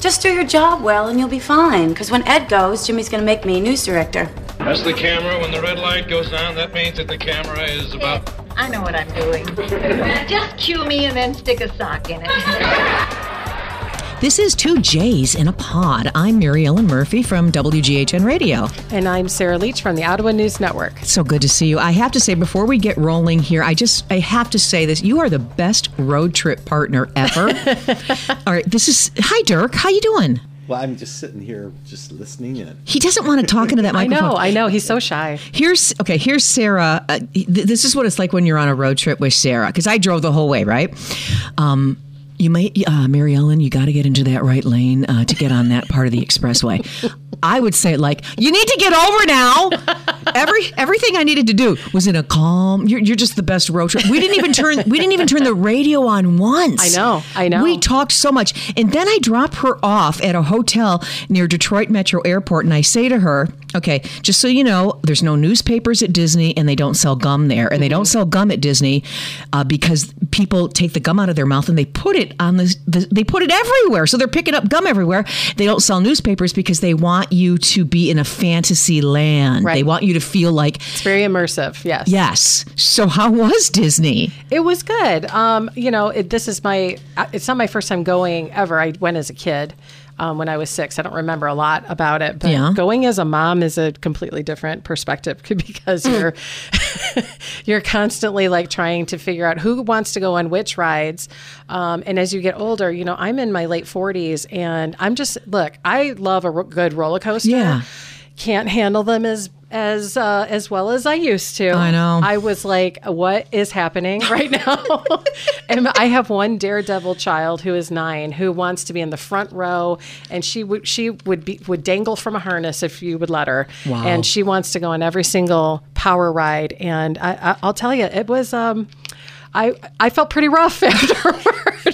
Just do your job well and you'll be fine. Because when Ed goes, Jimmy's going to make me news director. That's the camera. When the red light goes on, that means that the camera is about... I know what I'm doing. Just cue me and then stick a sock in it. This is Two J's in a Pod. I'm Mary Ellen Murphy from WGHN Radio. And I'm Sarah Leach from the Ottawa News Network. So good to see you. I have to say, before we get rolling here, I have to say this. You are the best road trip partner ever. All right, hi, Dirk. How you doing? Well, I'm just sitting here just listening in. He doesn't want to talk into that microphone. I know. He's so shy. Here's Sarah. This is what it's like when you're on a road trip with Sarah, because I drove the whole way, right? Mary Ellen, you got to get into that right lane to get on that part of the expressway. I would say it like, you need to get over now. Everything I needed to do was in a calm. You're just the best road trip. We didn't even turn the radio on once. I know. We talked so much, and then I drop her off at a hotel near Detroit Metro Airport, and I say to her, okay, just so you know, there's no newspapers at Disney, and they don't sell gum there, and they don't sell gum at Disney because people take the gum out of their mouth and they put it on they put it everywhere, so they're picking up gum everywhere. They don't sell newspapers because they want you to be in a fantasy land. Right. They want you to feel like it's very immersive. Yes. So how was Disney? It was good. It's not my first time going ever. I went as a kid. When I was 6. I don't remember a lot about it, but going as a mom is a completely different perspective because you're constantly like trying to figure out who wants to go on which rides. And as you get older, I'm in my late 40s and I love a good roller coaster. Yeah. Can't handle them as well as I used to. I know. I was like, what is happening right now? And I have one daredevil child who is 9 who wants to be in the front row, and she would dangle from a harness if you would let her. Wow. And she wants to go on every single power ride. And I'll tell you, it was I felt pretty rough afterward.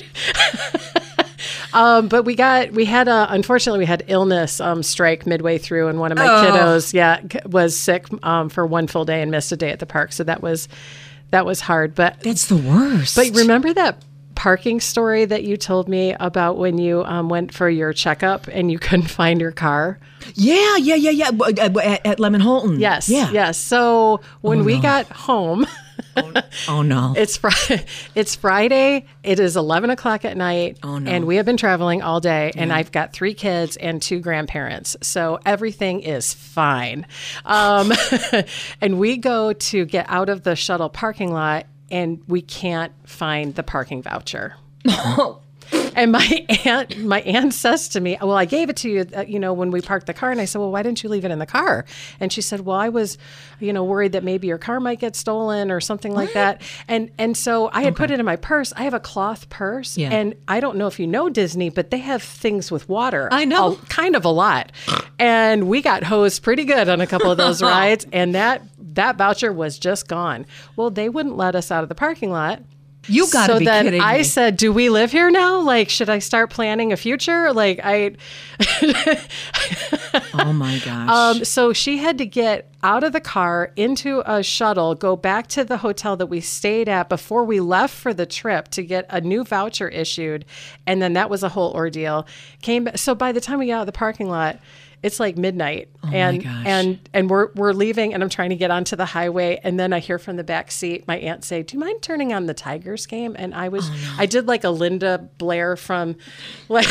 But unfortunately we had illness strike midway through, and one of my kiddos, was sick for one full day and missed a day at the park. So that was hard. But that's the worst. But remember that parking story that you told me about when you went for your checkup and you couldn't find your car? Yeah. At Lemon Holton. Yes. Yeah. Yes. So when we got home. Oh no! It's Friday. It is 11 o'clock at night. Oh no! And we have been traveling all day, and I've got 3 kids and 2 grandparents, so everything is fine. And we go to get out of the shuttle parking lot, and we can't find the parking voucher. And my aunt says to me, well, I gave it to you, when we parked the car. And I said, well, why didn't you leave it in the car? And she said, well, I was, worried that maybe your car might get stolen or something like that. And so I had put it in my purse. I have a cloth purse. Yeah. And I don't know if you know Disney, but they have things with water. I know. Kind of a lot. And we got hosed pretty good on a couple of those rides. And that voucher was just gone. Well, they wouldn't let us out of the parking lot. You got to be kidding me. So then I said, do we live here now? Like, should I start planning a future? Like, Oh, my gosh. So she had to get out of the car, into a shuttle, go back to the hotel that we stayed at before we left for the trip to get a new voucher issued. And then that was a whole ordeal. So by the time we got out of the parking lot, it's like midnight, my gosh. and we're leaving, and I'm trying to get onto the highway, and then I hear from the back seat my aunt say, "Do you mind turning on the Tigers game?" And I I did like a Linda Blair from, like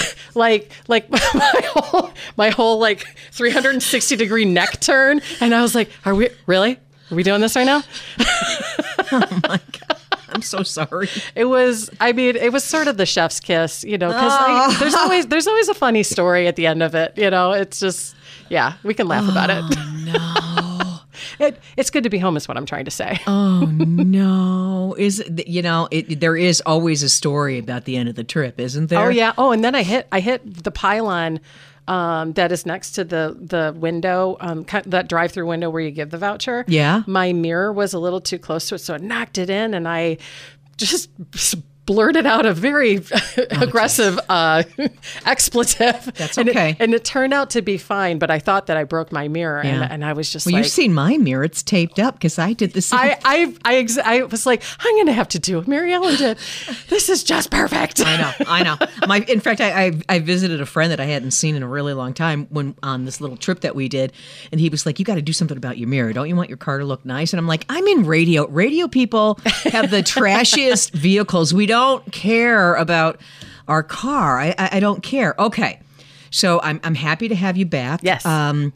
my whole like 360-degree neck turn, and I was like, "Are we doing this right now?" Oh my God. I'm so sorry. It was sort of the chef's kiss, because there's always a funny story at the end of it. It's just, we can laugh about it. No. It's good to be home is what I'm trying to say. Oh, no. There is always a story about the end of the trip, isn't there? Oh, yeah. Oh, and then I hit the pylon that is next to the window, that drive-through window where you give the voucher. Yeah. My mirror was a little too close to it, so it knocked it in, and I just blurted out a very aggressive expletive. That's okay. And it turned out to be fine, but I thought that I broke my mirror, and I was just Well, like... you've seen my mirror. It's taped up because I did the same. I was like, I'm going to have to do what Mary Ellen did. This is just perfect. I know. In fact, I visited a friend that I hadn't seen in a really long time when on this little trip that we did, and he was like, "You got to do something about your mirror. Don't you want your car to look nice?" And I'm like, "I'm in radio. Radio people have the trashiest vehicles. We don't care about our car. I don't care." Okay, so I'm happy to have you back. Yes.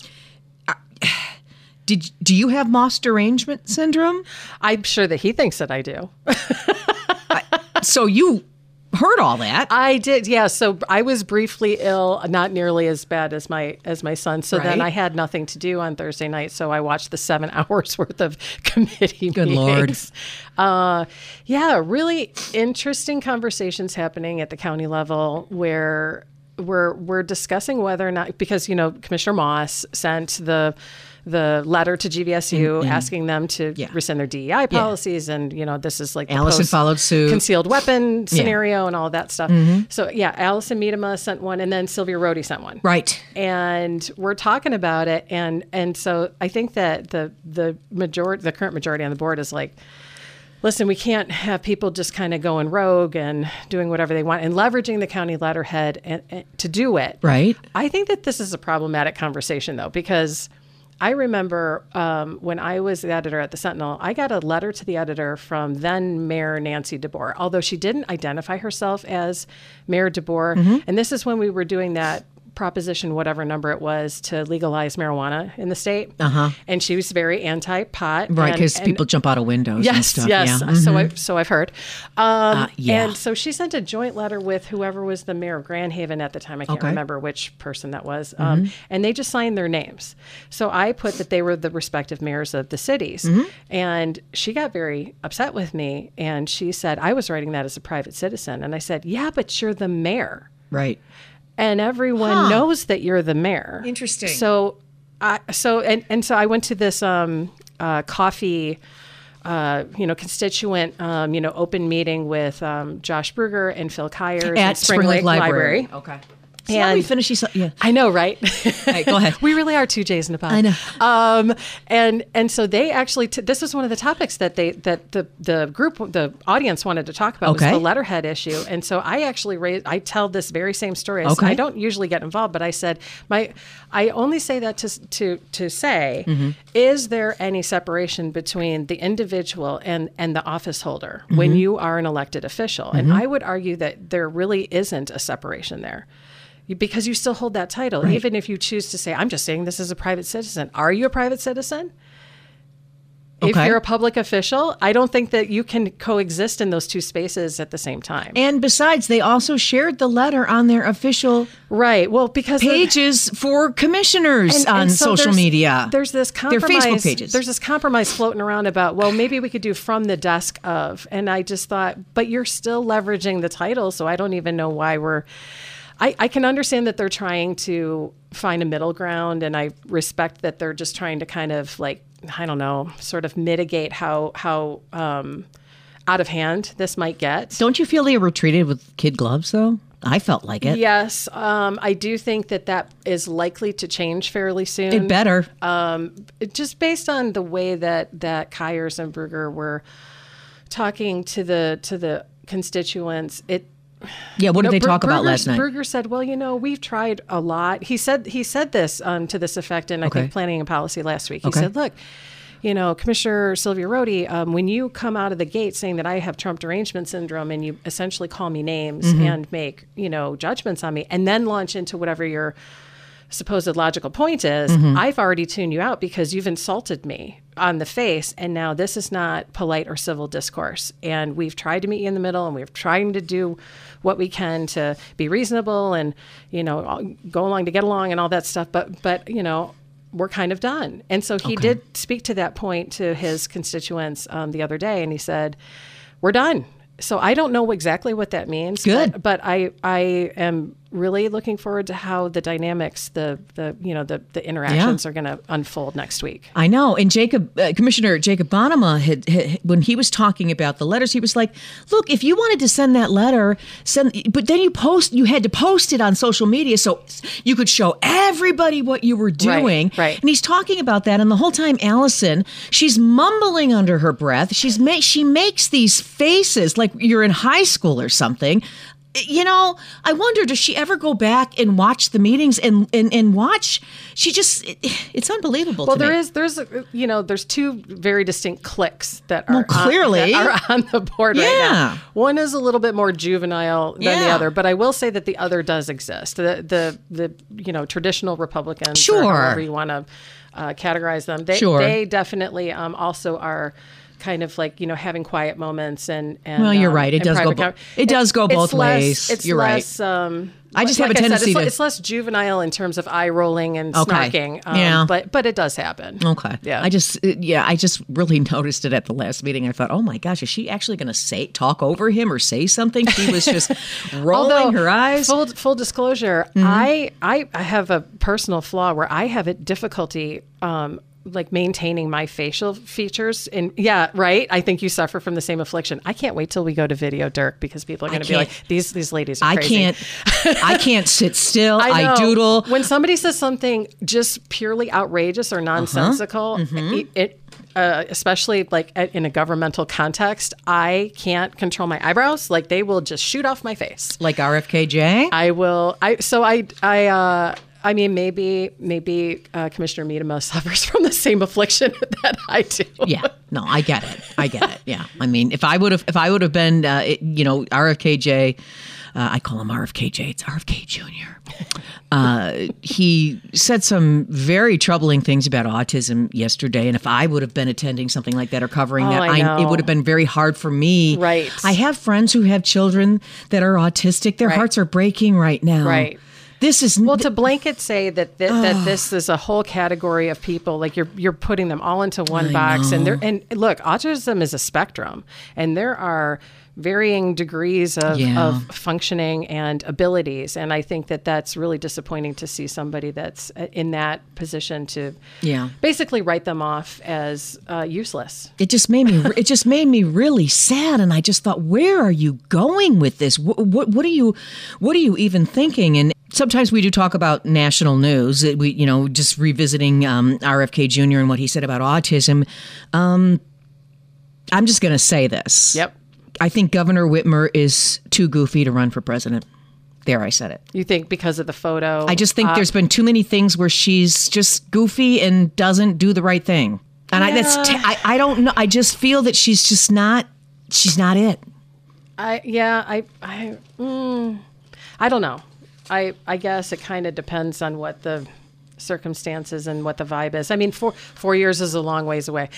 Do you have Moss derangement syndrome? I'm sure that he thinks that I do. So you heard all that. I did, yeah. So I was briefly ill, not nearly as bad as my son. So then Right. I had nothing to do on Thursday night. So I watched the 7 hours worth of committee Good meetings. Lord. Yeah, really interesting conversations happening at the county level where we're discussing whether or not, because Commissioner Moss sent the letter to GVSU asking them to rescind their DEI policies, and this is like the Allison followed suit. concealed weapon scenario and all that stuff. So Allison Miedema sent one, and then Sylvia Rohde sent one. Right. And we're talking about it, and so I think that the current majority on the board is like, listen, we can't have people just kind of going rogue and doing whatever they want and leveraging the county letterhead and to do it. Right. I think that this is a problematic conversation, though, because I remember when I was the editor at the Sentinel, I got a letter to the editor from then Mayor Nancy DeBoer, although she didn't identify herself as Mayor DeBoer. And this is when we were doing that proposition, whatever number it was, to legalize marijuana in the state. And she was very anti-pot. Right, because people jump out of windows and stuff. Yes, Yeah. so I've heard. And so she sent a joint letter with whoever was the mayor of Grand Haven at the time. I can't remember which person that was. And they just signed their names. So I put that they were the respective mayors of the cities. And she got very upset with me. And she said, I was writing that as a private citizen. And I said, yeah, but you're the mayor. Right. And everyone knows that you're the mayor. Interesting. So I went to this coffee, constituent, open meeting with Josh Bruger and Phil Kyers At Spring Lake Library. Okay. So And we finish these. Yeah. I know, right? Right, go ahead. We really are two J's in a pod. I know. And so they actually this was one of the topics that the audience wanted to talk about was the letterhead issue. And so I actually I tell this very same story. I don't usually get involved, but I said I only say that to say, is there any separation between the individual and the office holder when you are an elected official? And I would argue that there really isn't a separation there. Because you still hold that title, even if you choose to say, I'm just saying this as a private citizen. Are you a private citizen? If you're a public official, I don't think that you can coexist in those two spaces at the same time. And besides, they also shared the letter on their official because pages for commissioners on so social media. There's this compromise. Their Facebook pages. There's this compromise floating around about, well, maybe we could do from the desk of. And I just thought, but you're still leveraging the title, so I don't even know why we're... I can understand that they're trying to find a middle ground, and I respect that they're just trying to kind of sort of mitigate how out of hand this might get. Don't you feel they were treated with kid gloves, though? I felt like it. Yes. I do think that is likely to change fairly soon. It better. Just based on the way that Kyers and Bruger were talking to the constituents, Yeah, what did they talk about last night? Bruger said, well, we've tried a lot. He said this to this effect in, I think, Planning and Policy last week. He said, look, Commissioner Sylvia Rohde, when you come out of the gate saying that I have Trump derangement syndrome and you essentially call me names and make, judgments on me and then launch into whatever your supposed logical point is, I've already tuned you out because you've insulted me on the face, and now this is not polite or civil discourse. And we've tried to meet you in the middle, and we're trying to do what we can to be reasonable and, go along to get along and all that stuff. But we're kind of done. And so he did speak to that point to his constituents the other day, and he said, we're done. So I don't know exactly what that means. Good. But I am really looking forward to how the dynamics, the interactions are going to unfold next week. I know. And Commissioner Jacob Bonema had, when he was talking about the letters, he was like, look, if you wanted to send that letter, but then you had to post it on social media so you could show everybody what you were doing. Right. And he's talking about that. And the whole time, Allison, she's mumbling under her breath. She makes these faces like you're in high school or something. You know, I wonder, does she ever go back and watch the meetings and watch? It's unbelievable. Well, to me. there's two very distinct cliques that are clearly on the board right now. One is a little bit more juvenile than the other, but I will say that the other does exist. The traditional Republicans, or however you want to categorize them, they definitely also are kind of like, having quiet moments and well, you're right. It does go both ways. You're right. I just have a tendency to... It's less juvenile in terms of eye rolling and snarking. But it does happen. Okay. Yeah. I just really noticed it at the last meeting. I thought, oh my gosh, is she actually going to talk over him or say something? She was just rolling her eyes. Full disclosure, I have a personal flaw where I have a difficulty like maintaining my facial features. And I think you suffer from the same affliction. I can't wait till we go to video, Dirk, because people are going to be like, these ladies are crazy. I can't sit still. I doodle. When somebody says something just purely outrageous or nonsensical, especially like in a governmental context, I can't control my eyebrows. Like they will just shoot off my face. Like RFKJ? I mean, maybe Commissioner Miedema suffers from the same affliction that I do. Yeah, no, I get it. Yeah, I mean, if I would have been, RFKJ, I call him RFKJ. It's RFK Jr. He said some very troubling things about autism yesterday, and if I would have been attending something like that or covering that, it would have been very hard for me. Right. I have friends who have children that are autistic. Their hearts are breaking right now. Right. This is to blanket say that this is a whole category of people, like you're putting them all into one box, and look, autism is a spectrum, and there are varying degrees of functioning and abilities, and I think that that's really disappointing to see somebody that's in that position to basically write them off as useless. It just made me really sad, and I just thought, where are you going with this? What are you even thinking? And sometimes we do talk about national news. We, just revisiting RFK Jr. and what he said about autism. I'm just going to say this. Yep. I think Governor Whitmer is too goofy to run for president. There, I said it. You think because of the photo? I just think there's been too many things where she's just goofy and doesn't do the right thing. And I don't know. I just feel that she's just not. She's not it. I don't know. I guess it kind of depends on what the circumstances and what the vibe is. I mean, 4 years is a long ways away.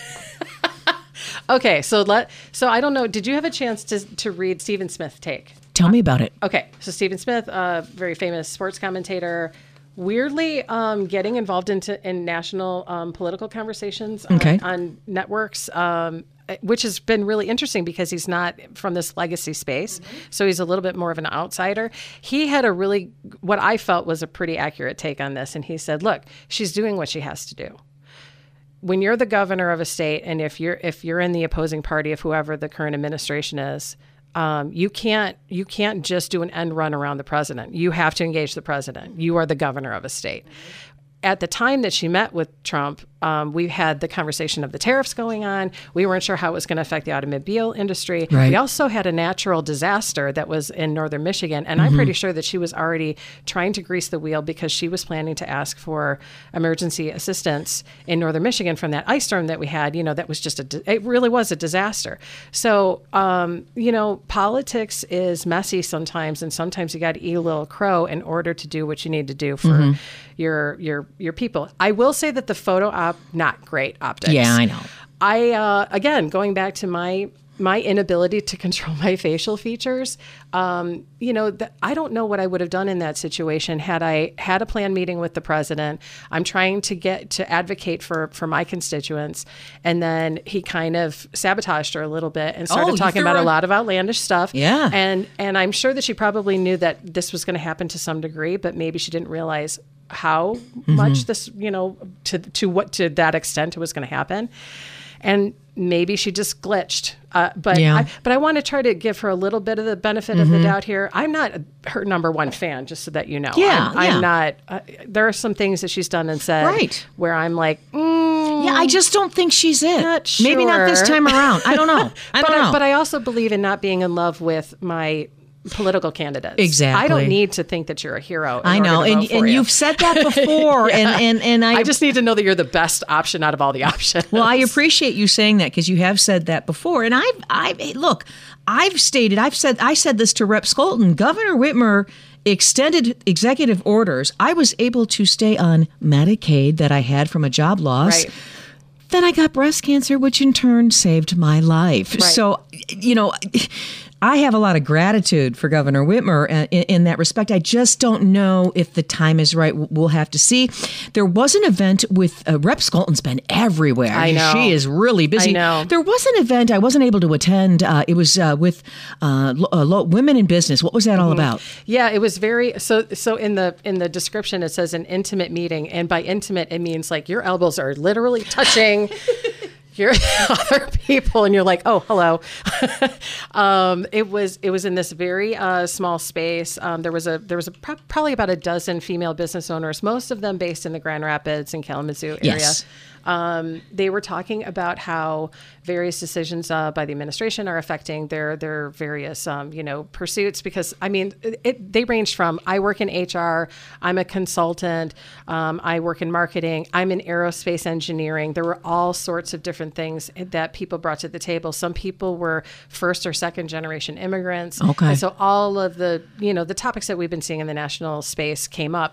Okay, so I don't know. Did you have a chance to read Stephen Smith's take? Tell me about it. Okay, so Stephen Smith, very famous sports commentator, weirdly getting involved in national political conversations on networks, which has been really interesting because he's not from this legacy space. So he's a little bit more of an outsider. He had what I felt was a pretty accurate take on this. And he said, look, she's doing what she has to do. When you're the governor of a state, and if you're in the opposing party of whoever the current administration is, you can't just do an end run around the president. You have to engage the president. You are the governor of a state. At the time that she met with Trump, we had the conversation of the tariffs going on. We weren't sure how it was going to affect the automobile industry. Right. We also had a natural disaster that was in northern Michigan, and I'm pretty sure that she was already trying to grease the wheel because she was planning to ask for emergency assistance in northern Michigan from that ice storm that we had. That was it really was a disaster. So, politics is messy sometimes, and sometimes you got to eat a little crow in order to do what you need to do for your people. I will say that the photo op, not great optics. Yeah, I know. Again, going back to my my inability to control my facial features, I don't know what I would have done in that situation had I had a planned meeting with the president. I'm trying to advocate for my constituents. And then he kind of sabotaged her a little bit and started talking about a lot of outlandish stuff. Yeah. And I'm sure that she probably knew that this was going to happen to some degree, but maybe she didn't realize how much this, to that extent it was going to happen. And maybe she just glitched. But I want to try to give her a little bit of the benefit of the doubt here. I'm not her number one fan, just so that you know. I'm not. There are some things that she's done and said where I'm like, I just don't think she's it. Not sure. Maybe not this time around. I don't know. But I also believe in not being in love with my political candidates. Exactly. I don't need to think that you're a hero. I know, and you've said that before, and I just need to know that you're the best option out of all the options. Well, I appreciate you saying that because you have said that before, and I said this to Rep. Skolton. Governor Whitmer extended executive orders. I was able to stay on Medicaid that I had from a job loss. Right. Then I got breast cancer, which in turn saved my life. Right. So, I have a lot of gratitude for Governor Whitmer in that respect. I just don't know if the time is right. We'll have to see. There was an event with Rep. Skolton's been everywhere. I know. She is really busy. I know. There was an event I wasn't able to attend. It was with Women in Business. What was that all about? Yeah, it was very so in the description it says an intimate meeting, and by intimate it means like your elbows are literally touching your other people, and you're like, oh, hello. It was in this very small space. There was probably about a dozen female business owners, most of them based in the Grand Rapids and Kalamazoo area. Yes. They were talking about how various decisions by the administration are affecting their various pursuits, because they ranged from I work in HR, I'm a consultant, I work in marketing, I'm in aerospace engineering. There were all sorts of different things that people brought to the table. Some people were first or second generation immigrants. Okay. And so all of the the topics that we've been seeing in the national space came up.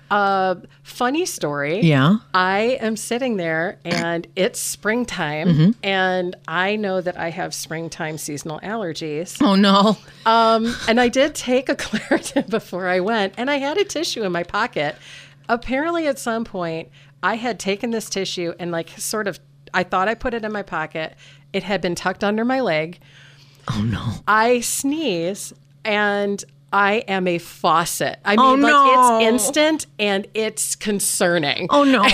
Funny story. Yeah. I am sitting there and it's springtime, and I know that I have springtime seasonal allergies. Oh, no. And I did take a Claritin before I went, and I had a tissue in my pocket. Apparently at some point I had taken this tissue and I thought I put it in my pocket. It had been tucked under my leg. Oh, no. I sneeze and I am a faucet. No. It's instant and it's concerning. Oh, no.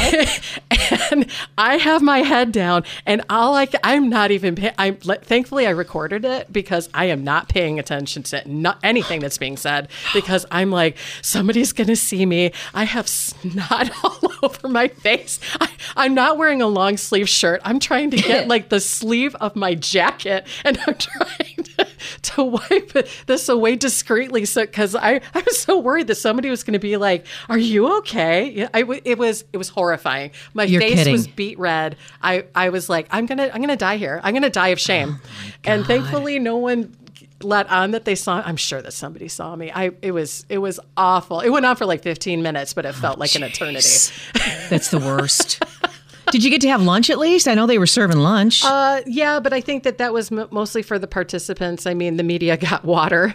And I have my head down, and I'm not even thankfully I recorded it because I am not paying attention to anything that's being said, because I'm like, somebody's going to see me. I have snot all over my face. I'm not wearing a long sleeve shirt. I'm trying to get the sleeve of my jacket, and I'm trying to wipe this away discreetly. So, because I was so worried that somebody was going to be like, "Are you okay?" It was horrifying. My face was beet red. I was like, I'm gonna die here. I'm gonna die of shame. And thankfully, no one let on that they saw. I'm sure that somebody saw me. It was awful. It went on for 15 minutes, but it felt like an eternity. That's the worst. Did you get to have lunch at least? I know they were serving lunch. Yeah, but I think that was mostly for the participants. The media got water.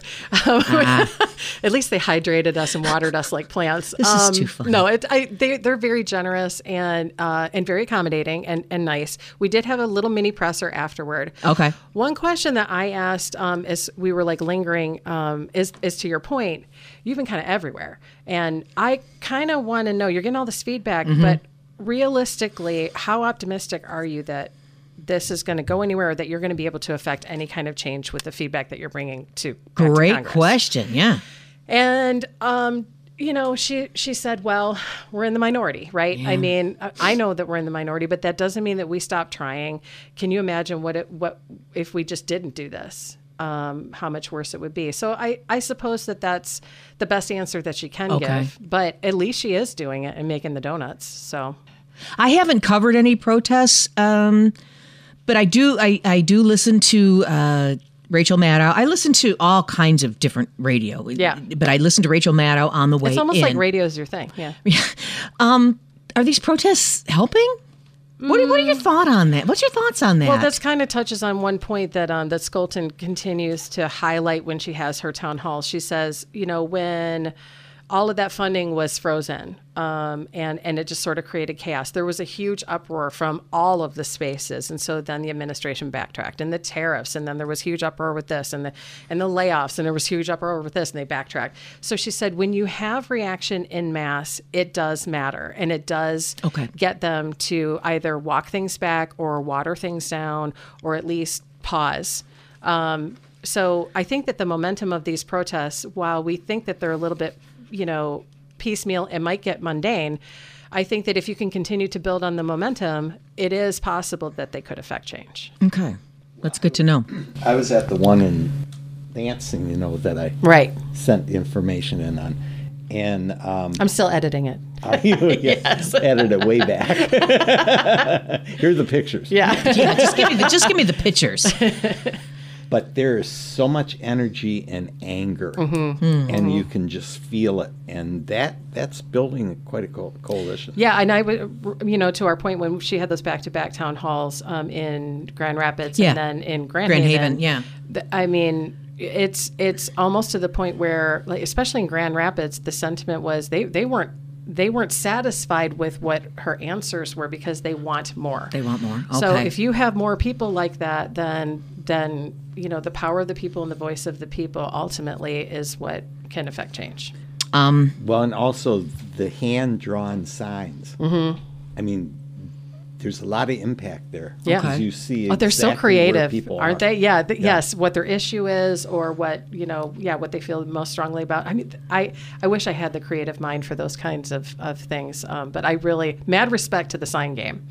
At least they hydrated us and watered us like plants. This is too funny. No, they're very generous and very accommodating and nice. We did have a little mini presser afterward. Okay. One question that I asked as we were lingering is to your point, you've been kind of everywhere. And I kind of want to know, you're getting all this feedback, but realistically, how optimistic are you that this is going to go anywhere, or that you're going to be able to affect any kind of change with the feedback that you're bringing to Great question. Yeah. And, she said, well, we're in the minority, right? Yeah. I know that we're in the minority, but that doesn't mean that we stop trying. Can you imagine what if we just didn't do this? How much worse it would be. So I suppose that's the best answer that she can give, but at least she is doing it and making the donuts. So I haven't covered any protests, but I do listen to Rachel Maddow. I listen to all kinds of different radio. Yeah. But I listen to Rachel Maddow on the way in. It's almost like radio is your thing. Yeah. Are these protests helping? What are your thoughts on that? What's your thoughts on that? Well, this kind of touches on one point that that Skolton continues to highlight when she has her town hall. She says, when all of that funding was frozen, and it just sort of created chaos. There was a huge uproar from all of the spaces, and so then the administration backtracked, and the tariffs, and then there was huge uproar with this, and the layoffs, and there was huge uproar with this, and they backtracked. So she said, when you have reaction in mass, it does matter, and it does get them to either walk things back or water things down, or at least pause. So I think that the momentum of these protests, while we think that they're a little bit piecemeal, it might get mundane. I think that if you can continue to build on the momentum, it is possible that they could affect change. Okay. That's good to know. I was at the one in Lansing, that I sent the information in on. And I'm still editing it. Yes. Edit it way back. Here are the pictures. Yeah. Just give me the pictures. But there is so much energy and anger, and you can just feel it, and that's building quite a coalition. Yeah, and I would, to our point, when she had those back-to-back town halls in Grand Rapids and then in Grand Haven. Yeah. I mean, it's almost to the point where, like, especially in Grand Rapids, the sentiment was they weren't satisfied with what her answers were because they want more. They want more. Okay. So if you have more people like that, then the power of the people and the voice of the people ultimately is what can affect change. Well, and also the hand-drawn signs. Mm-hmm. I mean, there's a lot of impact there. Yeah. Because you see they're so creative, aren't they? Yeah, yes, what their issue is or what, what they feel most strongly about. I mean, I wish I had the creative mind for those kinds of things, but I really, mad respect to the sign game.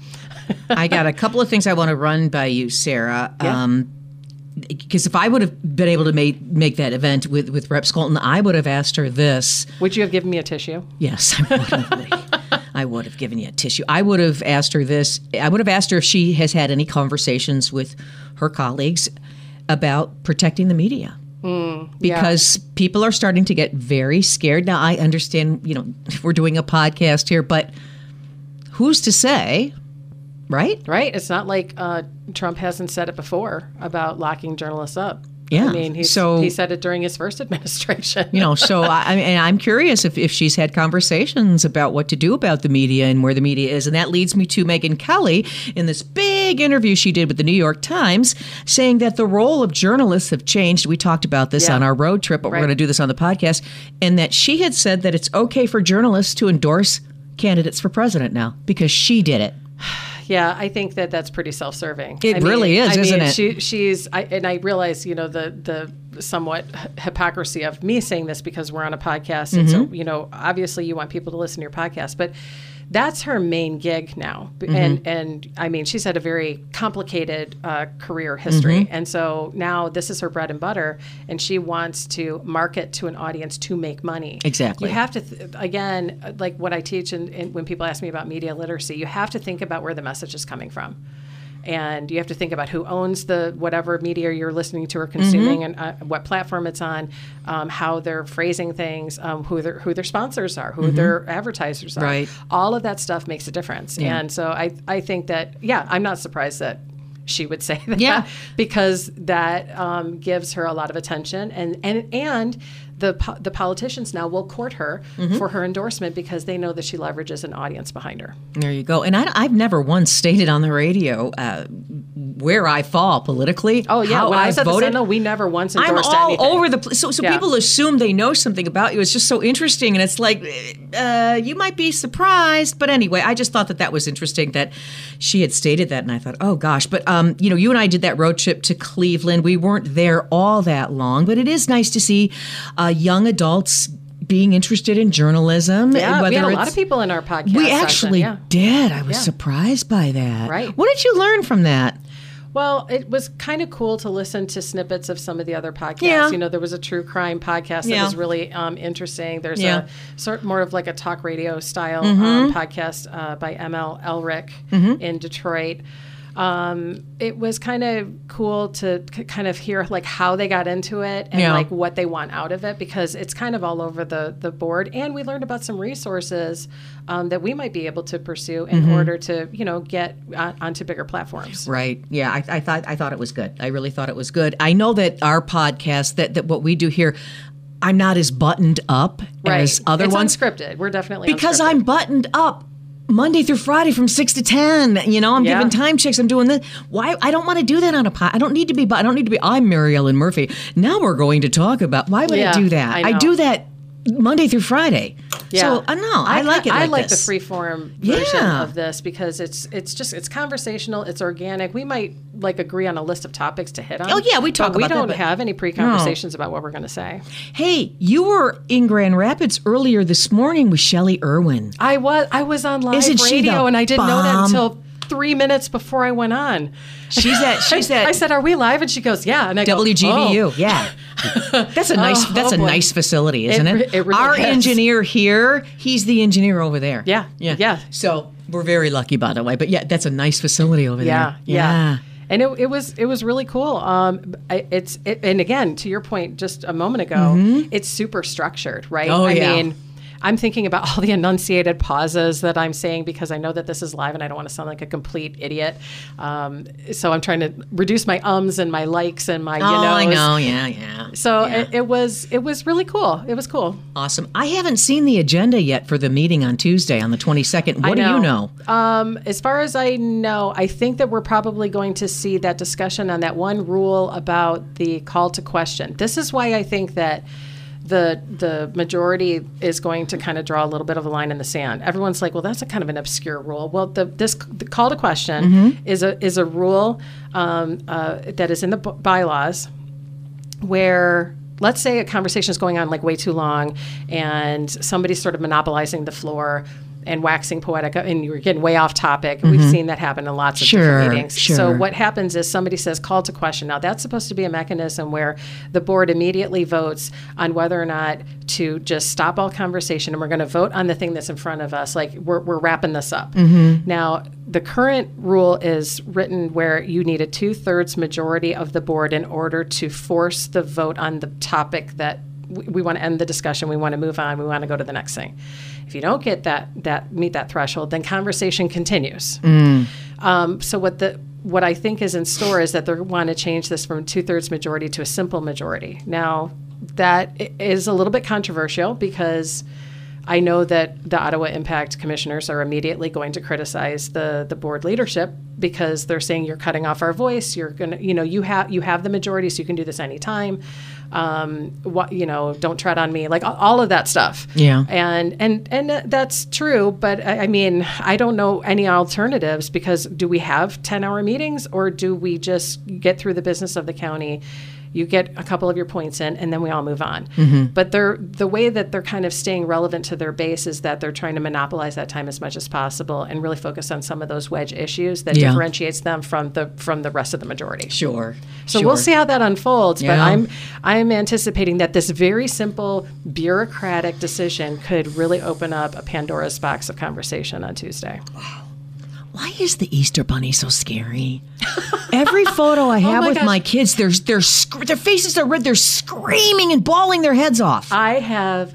I got a couple of things I want to run by you, Sarah. Yeah. Because if I would have been able to make that event with Rep. Skolton, I would have asked her this. Would you have given me a tissue? Yes, I would have. I would have given you a tissue. I would have asked her this. I would have asked her if she has had any conversations with her colleagues about protecting the media. Because people are starting to get very scared. Now, I understand, we're doing a podcast here, but who's to say, right? Right. It's not like Trump hasn't said it before about locking journalists up. Yeah. I mean, he said it during his first administration. So I'm curious if she's had conversations about what to do about the media and where the media is. And that leads me to Megyn Kelly in this big interview she did with the New York Times, saying that the role of journalists have changed. We talked about this on our road trip, but we're going to do this on the podcast. And that she had said that it's okay for journalists to endorse candidates for president now because she did it. Yeah, I think that's pretty self-serving. It really is, isn't it? She's I realize, the somewhat hypocrisy of me saying this because we're on a podcast. And so, obviously you want people to listen to your podcast, but that's her main gig now. And I mean, she's had a very complicated career history. And so now this is her bread and butter, and she wants to market to an audience to make money. Exactly. You have to, again, like what I teach and when people ask me about media literacy, you have to think about where the message is coming from. And you have to think about who owns the whatever media you're listening to or consuming, and what platform it's on, how they're phrasing things, who their sponsors are, who their advertisers are. Right. All of that stuff makes a difference. Yeah. And so I think that, I'm not surprised that she would say that, because that gives her a lot of attention, and the politicians now will court her for her endorsement because they know that she leverages an audience behind her. There you go. And I've never once stated on the radio where I fall politically. Oh, yeah. When I was at the Senate, we never once endorsed anything. I'm all over the place. So people assume they know something about you. It's just so interesting. And it's like, you might be surprised. But anyway, I just thought that was interesting that she had stated that. And I thought, oh, gosh. But, you and I did that road trip to Cleveland. We weren't there all that long. But it is nice to see young adults being interested in journalism. Yeah, we had a lot of people in our podcast. We actually did. I was surprised by that. Right. What did you learn from that? Well, it was kind of cool to listen to snippets of some of the other podcasts. Yeah. There was a true crime podcast that was really interesting. There's a sort more of like a talk radio style podcast by ML Elric in Detroit. It was kind of cool to kind of hear like how they got into it and like what they want out of it, because it's kind of all over the board. And we learned about some resources that we might be able to pursue in order to, get onto bigger platforms. Right. Yeah. I thought it was good. I really thought it was good. I know that our podcast, that what we do here, I'm not as buttoned up as other ones. Unscripted. We're definitely because unscripted. I'm buttoned up Monday through Friday from 6 to 10. I'm giving time checks. I'm doing this. Why? I don't want to do that on a pod. I don't need to be. I'm Mary Ellen Murphy. Now we're going to talk about. Why would I do that? I do that Monday through Friday. Yeah. So I like it. I like this. the free-form version of this because it's conversational. It's organic. We might agree on a list of topics to hit on. Oh yeah, we talk about that. We don't have any pre-conversations about what we're going to say. Hey, you were in Grand Rapids earlier this morning with Shelley Irwin. I was on live radio and I didn't know that until 3 minutes before I went on. She's at. I said, "Are we live?" And she goes, "Yeah." And I go, WGBU. "Oh." Yeah. That's a nice. That's a nice facility, isn't it? It really Our is. Engineer here, he's the engineer over there. Yeah. So we're very lucky, by the way. But yeah, that's a nice facility over there. Yeah. And it was really cool. And again, to your point just a moment ago, it's super structured, right? Oh, I mean, I'm thinking about all the enunciated pauses that I'm saying because I know that this is live and I don't want to sound like a complete idiot. So I'm trying to reduce my ums and my likes and my I know, yeah. So it was really cool. It was cool. Awesome. I haven't seen the agenda yet for the meeting on Tuesday on the 22nd. What do you know? As far as I know, I think that we're probably going to see that discussion on that one rule about the call to question. This is why I think that the majority is going to kind of draw a little bit of a line in the sand. Everyone's like, well, that's a kind of an obscure rule. Well, the call to question is a rule that is in the bylaws where, let's say a conversation is going on way too long and somebody's sort of monopolizing the floor and waxing poetic, and you're getting way off topic. We've seen that happen in lots of different meetings. So what happens is somebody says call to question. Now, that's supposed to be a mechanism where the board immediately votes on whether or not to just stop all conversation, and we're going to vote on the thing that's in front of us. We're wrapping this up. Now, the current rule is written where you need a 2/3 majority of the board in order to force the vote on the topic that we want to end the discussion, we want to move on, we want to go to the next thing. If you don't get meet that threshold, then conversation continues. So what I think is in store is that they want to change this from 2/3 majority to a simple majority. Now, that is a little bit controversial because I know that the Ottawa Impact commissioners are immediately going to criticize the board leadership because they're saying you're cutting off our voice. You're gonna, you have the majority, so you can do this anytime. Don't tread on me, all of that stuff. Yeah. And that's true, but I mean, I don't know any alternatives because do we have 10-hour meetings or do we just get through the business of the county? You get a couple of your points in, and then we all move on. But the way that they're kind of staying relevant to their base is that they're trying to monopolize that time as much as possible and really focus on some of those wedge issues that differentiates them from the rest of the majority. Sure. So we'll see how that unfolds. But I'm anticipating that this very simple bureaucratic decision could really open up a Pandora's box of conversation on Tuesday. Wow. Why is the Easter Bunny so scary? Every photo I have with my kids, their faces are red. They're screaming and bawling their heads off. I have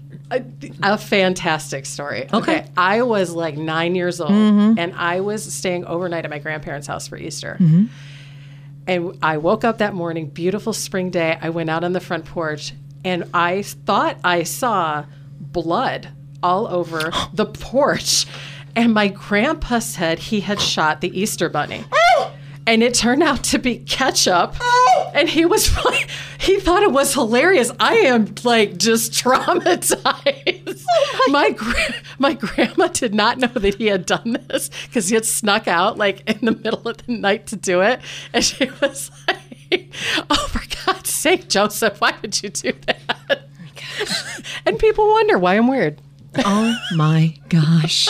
a fantastic story. Okay. I was 9 years old, and I was staying overnight at my grandparents' house for Easter. And I woke up that morning, beautiful spring day. I went out on the front porch, and I thought I saw blood all over the porch. And my grandpa said he had shot the Easter Bunny. And it turned out to be ketchup. And he thought it was hilarious. I am just traumatized. My grandma did not know that he had done this because he had snuck out in the middle of the night to do it. And she was like, oh, for God's sake, Joseph, why would you do that? And people wonder why I'm weird. Oh my gosh.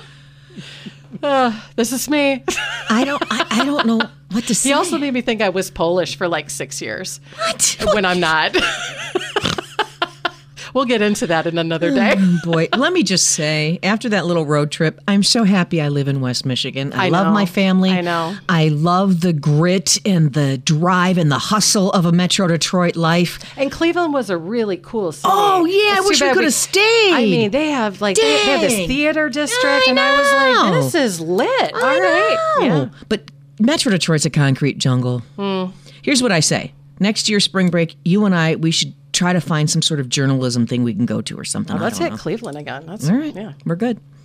This is me. I don't know what to say. He also made me think I was Polish for 6 years. What? When I'm not. We'll get into that in another day. Boy, let me just say, after that little road trip, I'm so happy I live in West Michigan. I love know. my family. I know. I love the grit and the drive and the hustle of a Metro Detroit life. And Cleveland was a really cool city. Oh, yeah, I It's too wish we bad could have stayed. I mean, they have they have this Dang. theater district, and I was know. like, this is lit. All right. know. Yeah. But Metro Detroit's a concrete jungle. Here's what I say. Next year, spring break, you and we should try to find some sort of journalism thing we can go to or something. Let's I don't hit know. Cleveland again. That's All right. Yeah. We're good.